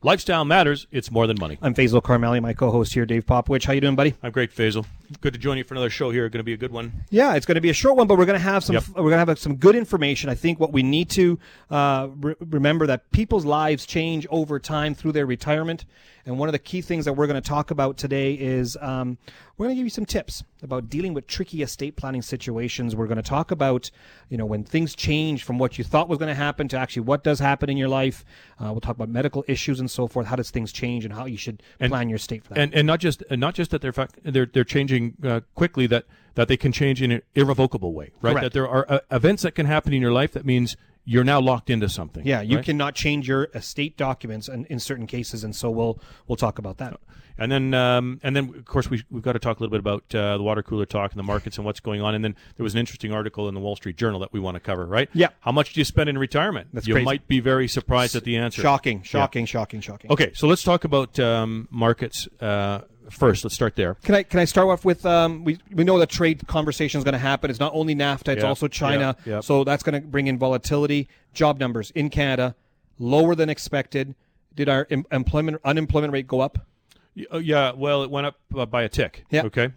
Lifestyle matters. It's more than money. I'm Faisal Karmali, my co-host here, Dave Popowich. How you doing, buddy? I'm great, Faisal. Good to join you for another show here. Going to be a good one. Yeah, it's going to be a short one, but we're going to have some. Yep. We're going to have some good information. I think what we need to remember that people's lives change over time through their retirement, and one of the key things that we're going to talk about today is we're going to give you some tips about dealing with tricky estate planning situations. We're going to talk about when things change from what you thought was going to happen to actually what does happen in your life. We'll talk about medical issues and so forth. How does things change and how you should plan your estate for that. And not just that they're changing quickly, that they can change in an irrevocable way, right? Correct. That there are events that can happen in your life that means you're now locked into something. Yeah, you right? cannot change your estate documents in certain cases, and so we'll talk about that. And then of course we've got to talk a little bit about the water cooler talk and the markets and what's going on. And then there was an interesting article in the Wall Street Journal that we want to cover, right? Yeah. How much do you spend in retirement? That's you crazy. might be very surprised at the answer. Shocking. Okay, so let's talk about markets first. Let's start there. Can I start off with we know the trade conversation is going to happen. It's not only NAFTA, it's also China. Yeah. So that's going to bring in volatility. Job numbers in Canada lower than expected. Did our unemployment rate go up? Yeah, well, it went up by a tick. Yeah. Okay.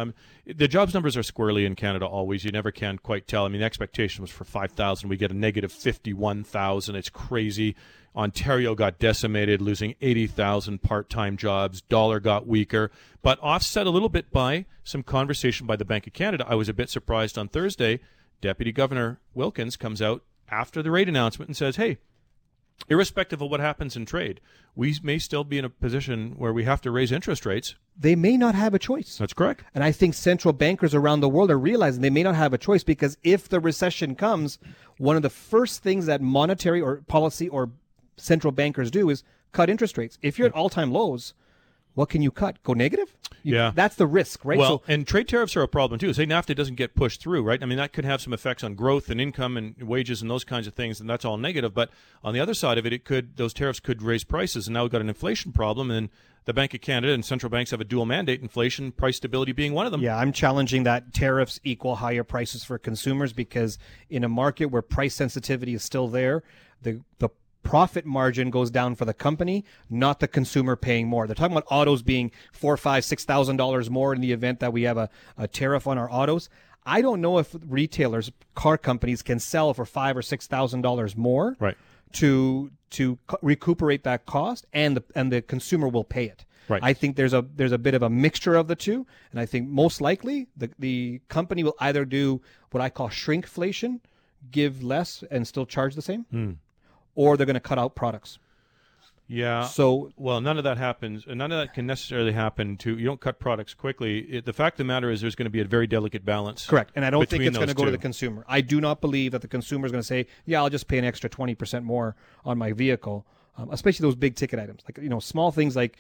The jobs numbers are squirrely in Canada always. You never can quite tell. I mean, the expectation was for 5,000. We get a negative 51,000. It's crazy. Ontario got decimated, losing 80,000 part-time jobs. Dollar got weaker, but offset a little bit by some conversation by the Bank of Canada. I was a bit surprised on Thursday. Deputy Governor Wilkins comes out after the rate announcement and says, hey, irrespective of what happens in trade, we may still be in a position where we have to raise interest rates. They may not have a choice. That's correct. And I think central bankers around the world are realizing they may not have a choice, because if the recession comes, one of the first things that monetary or policy or central bankers do is cut interest rates. If you're at all-time lows, what can you cut? Go negative? Yeah. That's the risk, right? Well, and trade tariffs are a problem too. Say NAFTA doesn't get pushed through, right? I mean, that could have some effects on growth and income and wages and those kinds of things, and that's all negative. But on the other side of it, those tariffs could raise prices, and now we've got an inflation problem, and the Bank of Canada and central banks have a dual mandate, inflation, price stability being one of them. Yeah, I'm challenging that tariffs equal higher prices for consumers, because in a market where price sensitivity is still there, the profit margin goes down for the company, not the consumer paying more. They're talking about autos being $4,000, $5,000, $6,000 more in the event that we have a tariff on our autos. I don't know if retailers, car companies, can sell for $5,000 or $6,000 more, right, to recuperate that cost, and the consumer will pay it. Right. I think there's a bit of a mixture of the two, and I think most likely the company will either do what I call shrinkflation, give less and still charge the same, or they're going to cut out products. Yeah. So, well, none of that happens, and none of that can necessarily happen. You don't cut products quickly. The fact of the matter is, there's going to be a very delicate balance. Correct, and I don't think it's going to go two. to the consumer. I do not believe that the consumer is going to say, "Yeah, I'll just pay an extra 20% more on my vehicle," especially those big ticket items, like small things like,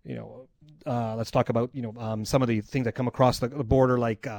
let's talk about some of the things that come across the border, like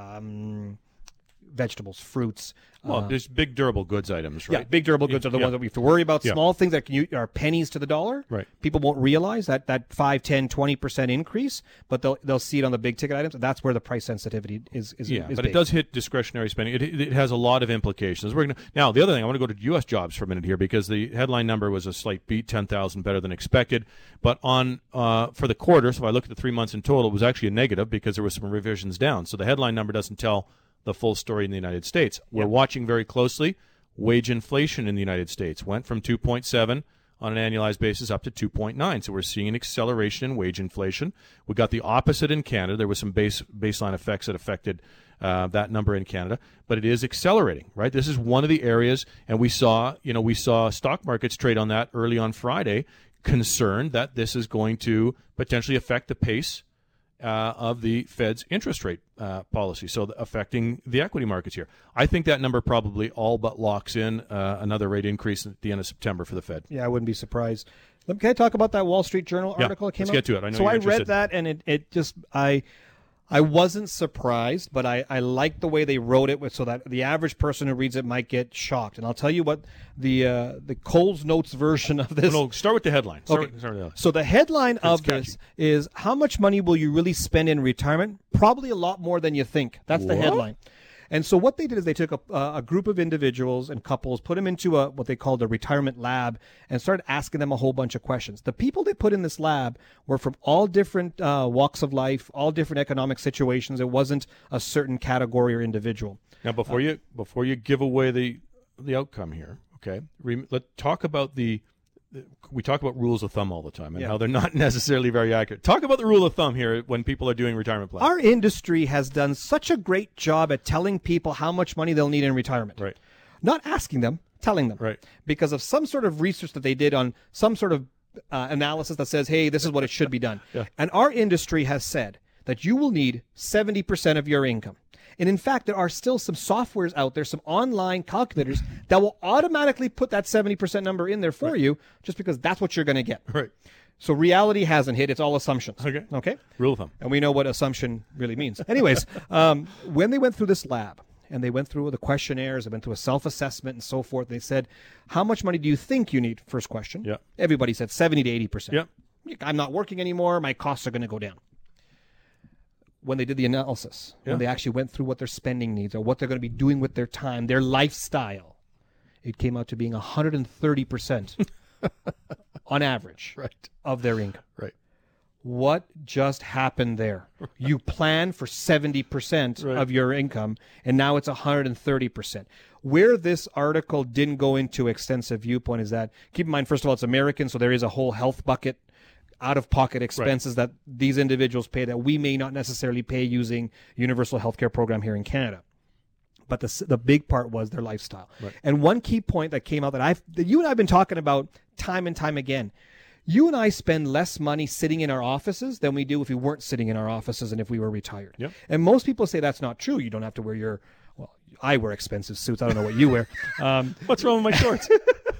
vegetables, fruits. Well, there's big durable goods items, right? Yeah, big durable goods are the ones that we have to worry about. Yeah. Small things that are pennies to the dollar. Right. People won't realize that 5, 10, 20% increase, but they'll see it on the big ticket items. That's where the price sensitivity is but big. it does hit discretionary spending. It has a lot of implications. Now, the other thing, I want to go to U.S. jobs for a minute here, because the headline number was a slight beat, 10,000 better than expected. But for the quarter, so if I look at the 3 months in total, it was actually a negative because there were some revisions down. So the headline number doesn't tell the full story in the United States. We're watching very closely wage inflation in the United States. Went from 2.7 on an annualized basis up to 2.9. So we're seeing an acceleration in wage inflation. We got the opposite in Canada. There was some baseline effects that affected that number in Canada, but it is accelerating, right? This is one of the areas, and we saw stock markets trade on that early on Friday, concerned that this is going to potentially affect the pace of the Fed's interest rate policy, so affecting the equity markets here. I think that number probably all but locks in another rate increase at the end of September for the Fed. Yeah, I wouldn't be surprised. Can I talk about that Wall Street Journal article that came out? Let's get to it. I know so you're I interested. read that, and it just I wasn't surprised, but I liked the way they wrote it, so that the average person who reads it might get shocked. And I'll tell you what, the Coles Notes version of this. No, start with the headline. Start with the headline. So the headline of this is, how much money will you really spend in retirement? Probably a lot more than you think. That's the headline. And so what they did is they took a group of individuals and couples, put them into what they called a retirement lab, and started asking them a whole bunch of questions. The people they put in this lab were from all different walks of life, all different economic situations. It wasn't a certain category or individual. Now, before you give away the outcome here, okay, let's talk about we talk about rules of thumb all the time and how they're not necessarily very accurate. Talk about the rule of thumb here when people are doing retirement plans. Our industry has done such a great job at telling people how much money they'll need in retirement. Right. Not asking them, telling them. Right. Because of some sort of research that they did on some sort of analysis that says, hey, this is what it should be done. Yeah. And our industry has said that you will need 70% of your income. And in fact, there are still some softwares out there, some online calculators that will automatically put that 70% number in there for you just because that's what you're going to get. Right. So reality hasn't hit. It's all assumptions. Okay? Rule of thumb. And we know what assumption really means. Anyways, when they went through this lab and they went through the questionnaires, they went through a self-assessment and so forth, they said, how much money do you think you need? First question. Yeah. Everybody said 70 to 80%. Yeah. I'm not working anymore. My costs are going to go down. When they did the analysis, when they actually went through what their spending needs or what they're going to be doing with their time, their lifestyle, it came out to being 130% on average of their income. Right. What just happened there? You plan for 70% of your income, and now it's 130%. Where this article didn't go into extensive viewpoint is that, keep in mind, first of all, it's American, so there is a whole health bucket, out-of-pocket expenses that these individuals pay that we may not necessarily pay using universal healthcare program here in Canada. But the big part was their lifestyle. Right. And one key point that came out that you and I have been talking about time and time again, you and I spend less money sitting in our offices than we do if we weren't sitting in our offices and if we were retired. Yep. And most people say that's not true. You don't have to wear I wear expensive suits. I don't know what you wear. What's wrong with my shorts?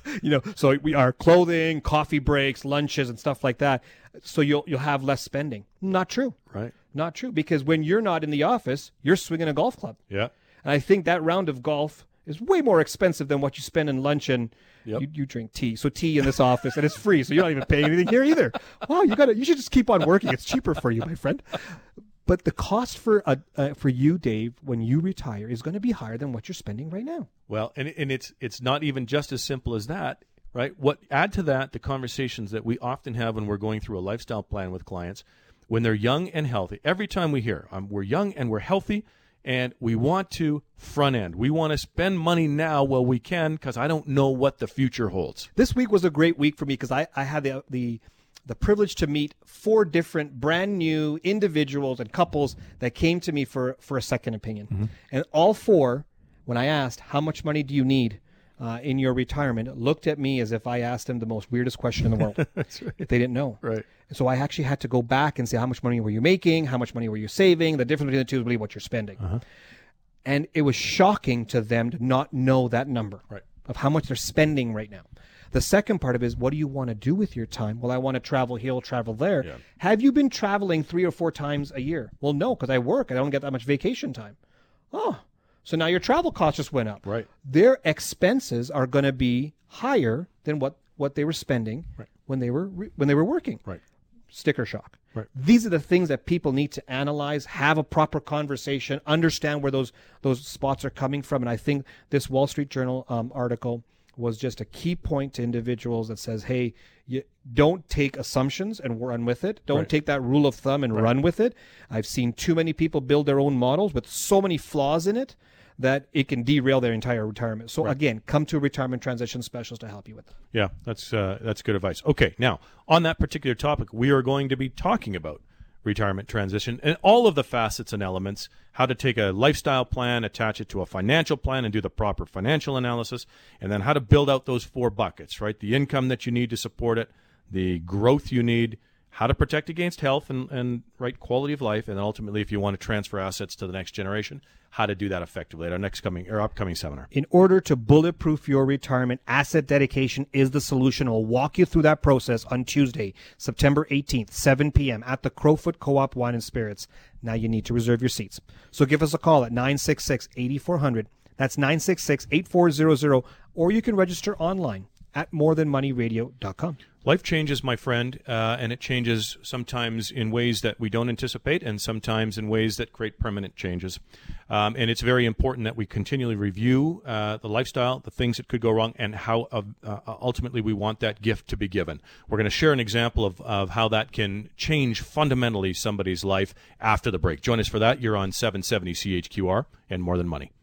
So we are clothing, coffee breaks, lunches, and stuff like that. So you'll have less spending. Not true. Right. Not true, because when you're not in the office, you're swinging a golf club. Yeah. And I think that round of golf is way more expensive than what you spend in lunch, and you drink tea. So tea in this office, and it's free, so you're not even paying anything here either. Wow, you should just keep on working. It's cheaper for you, my friend. But the cost for you, Dave, when you retire is going to be higher than what you're spending right now. Well, and it's not even just as simple as that, right? Add to that the conversations that we often have when we're going through a lifestyle plan with clients when they're young and healthy. Every time we hear, we're young and we're healthy, and we want to front end. We want to spend money now while we can because I don't know what the future holds. This week was a great week for me because I had the privilege to meet 4 different brand new individuals and couples that came to me for a second opinion. Mm-hmm. And all 4, when I asked, how much money do you need in your retirement, looked at me as if I asked them the most weirdest question in the world. That's right. They didn't know. Right. So I actually had to go back and say, how much money were you making? How much money were you saving? The difference between the two is really what you're spending. Uh-huh. And it was shocking to them to not know that number of how much they're spending right now. The second part of it is, what do you want to do with your time? Well, I want to travel here, travel there. Yeah. Have you been traveling 3 or 4 times a year? Well, no, because I work. I don't get that much vacation time. Oh, so now your travel costs just went up. Right. Their expenses are going to be higher than what they were spending when they were working. Right. Sticker shock. Right. These are the things that people need to analyze, have a proper conversation, understand where those spots are coming from. And I think this Wall Street Journal article was just a key point to individuals that says, hey, you don't take assumptions and run with it. Don't take that rule of thumb and run with it. I've seen too many people build their own models with so many flaws in it that it can derail their entire retirement. So again, come to a retirement transition specialist to help you with that. Yeah, that's good advice. Okay, now on that particular topic, we are going to be talking about retirement transition and all of the facets and elements, how to take a lifestyle plan, attach it to a financial plan and do the proper financial analysis, and then how to build out those 4 buckets, right? The income that you need to support it, the growth you need, how to protect against health and right quality of life, and then ultimately, if you want to transfer assets to the next generation, how to do that effectively at our upcoming seminar. In order to bulletproof your retirement, Asset Dedication is the solution. We'll walk you through that process on Tuesday, September 18th, 7 p.m. at the Crowfoot Co-op Wine and Spirits. Now you need to reserve your seats. So give us a call at 966-8400. That's 966-8400, or you can register online at morethanmoneyradio.com. Life changes, my friend, and it changes sometimes in ways that we don't anticipate and sometimes in ways that create permanent changes. And it's very important that we continually review the lifestyle, the things that could go wrong, and how ultimately we want that gift to be given. We're going to share an example of how that can change fundamentally somebody's life after the break. Join us for that. You're on 770 CHQR and More Than Money.